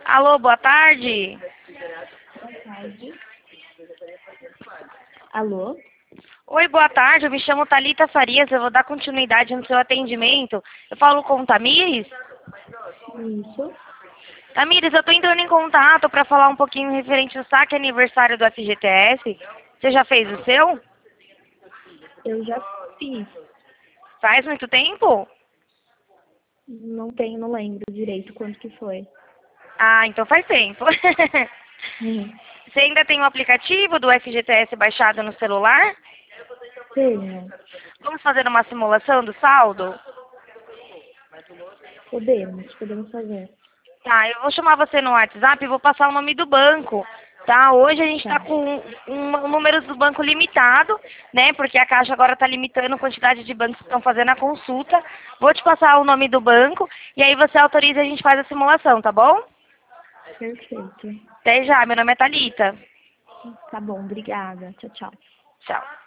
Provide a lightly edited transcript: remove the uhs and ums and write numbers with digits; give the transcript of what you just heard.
Alô, boa tarde. Boa tarde. Alô? Oi, boa tarde. Eu me chamo Thalita Farias. Eu vou dar continuidade no seu atendimento. Eu falo com o Tamires? Isso. Tamires, eu estou entrando em contato para falar um pouquinho referente ao saque aniversário do FGTS. Você já fez o seu? Eu já fiz. Faz muito tempo? Não lembro direito quanto que foi. Ah, então faz tempo. Você ainda tem o aplicativo do FGTS baixado no celular? Tenho. Vamos fazer uma simulação do saldo? Podemos fazer. Tá, eu vou chamar você no WhatsApp e vou passar o nome do banco, tá? Hoje a gente está Tá. com um número do banco limitado, né? Porque a Caixa agora está limitando a quantidade de bancos que estão fazendo a consulta. Vou te passar o nome do banco e aí você autoriza e a gente faz a simulação, tá bom? Perfeito. Até já, meu nome é Thalita. Tá bom, obrigada. Tchau, tchau. Tchau.